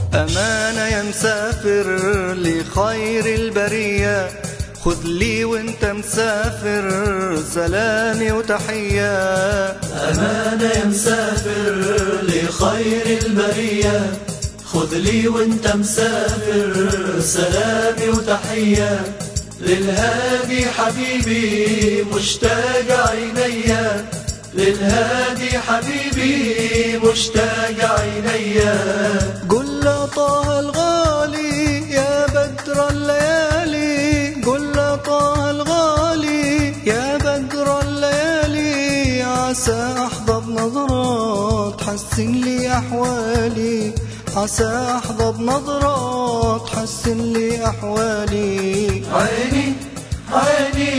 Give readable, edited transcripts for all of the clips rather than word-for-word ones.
أمانة يا مسافر لخير البرية، خذ لي وانت مسافر سلامي وتحية. أمانة يا مسافر لخير البرية، خذ لي وانت مسافر سلامي وتحية. للهادي حبيبي مشتاق عينيا، للهادي حبيبي مشتاق عينيا. قل له طه الغالي يا بدر الليالي، قل له طه الغالي يا بدر الليالي، عسى أحظى بنظرة تحسن لي أحوالي، عسى أحظى بنظرة تحسن لي أحوالي. عيني عيني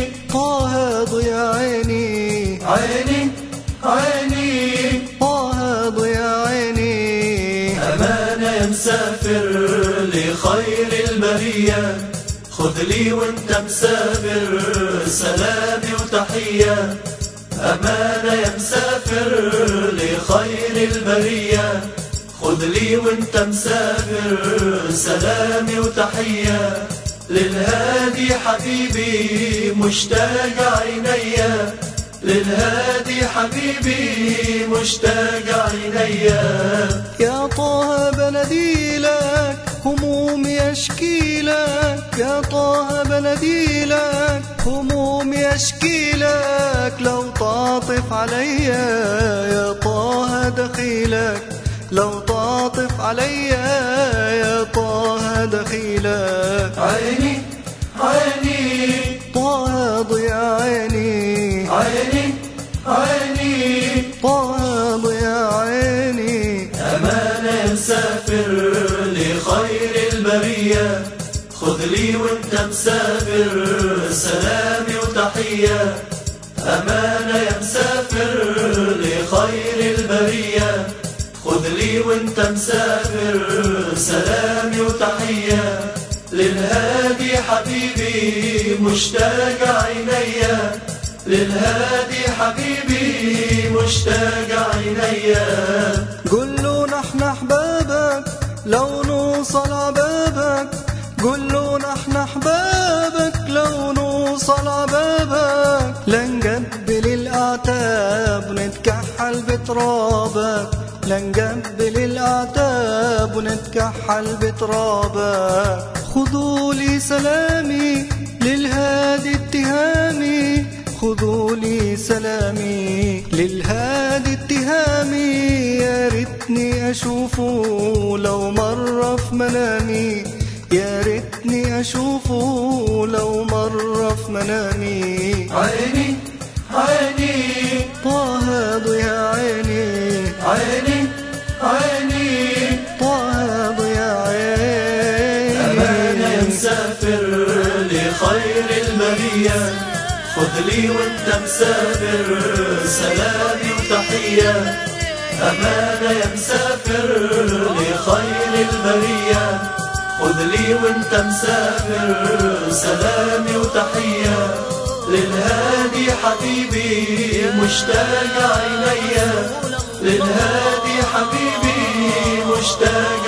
طه ضيا عيني، عيني عيني طه ضيا عيني. أمانة يا مسافر لخير البرية، خذ لي وانت مسافر سلامي وتحية. أمانة يا مسافر لخير البرية، خذ لي وانت مسافر سلامي وتحية. للهادي حبيبي مشتاق عينيا، للهادي حبيبي مشتاق عينيا. يا طه بناديلك همومي اشكي لك، يا طه بناديلك همومي اشكي لك. لو تعطف عليا يا طه دخيلك، لو تعطف عليا يا طه دخيلك. عيني عيني طه ضيا عيني، عيني عيني طه ضيا عيني. أمانة يا مسافر لخير البرية، خذ لي وانت مسافر سلامي وتحية. أمانة يا مسافر لخير البرية، خذ لي وانت مسافر سلامي وتحية. للهادي حبيبي مشتاق عينيا، للهادي حبيبي مشتاق عينيا. قل له نحن احبابك لو نوصل عبابك، قل له نحن احبابك لو نوصل عبابك. لنقبل الاعتاب ونتكحل بترابك، لنقبل الاعتاب ونتكحل بترابك. خذوا لي سلامي للهادي اتهامي، خذوا لي سلامي للهادي اتهامي. يا ريتني أشوفه لو مر في منامي، يا ريتني أشوفه لو مر في منامي. عيني عيني طه ضيا عيني، عيني عيني طه ضيا عيني. أمانة يا مسافر لخير البرية، خذ لي وانت مسافر سلامي وتحية. أمانة يا مسافر لخير البرية، خذ لي وانت مسافر سلامي وتحية. للهادي حبيبي مشتاق عينيا، للهادي حبيبي مشتاق